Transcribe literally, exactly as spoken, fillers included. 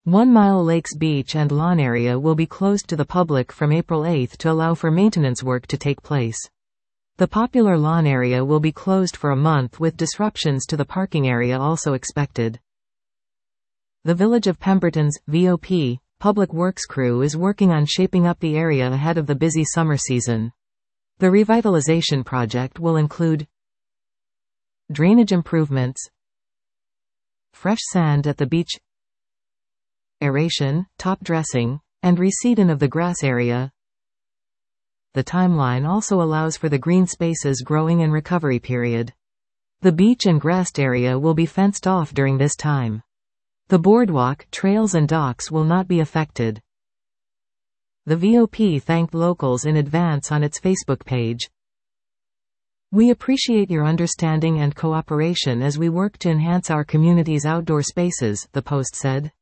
One Mile Lakes beach and lawn area will be closed to the public from April eighth to allow for maintenance work to take place. The popular lawn area will be closed for a month with disruptions to the parking area also expected. The Village of Pemberton's V O P Public Works crew is working on shaping up the area ahead of the busy summer season. The revitalization project will include drainage improvements, fresh sand at the beach, aeration, top dressing, and reseeding of the grass area. The timeline also allows for the green spaces growing in recovery period. The beach and grassed area will be fenced off during this time. The boardwalk, trails and docks will not be affected. The V O P thanked locals in advance on its Facebook page. "We appreciate your understanding and cooperation as we work to enhance our community's outdoor spaces," the post said.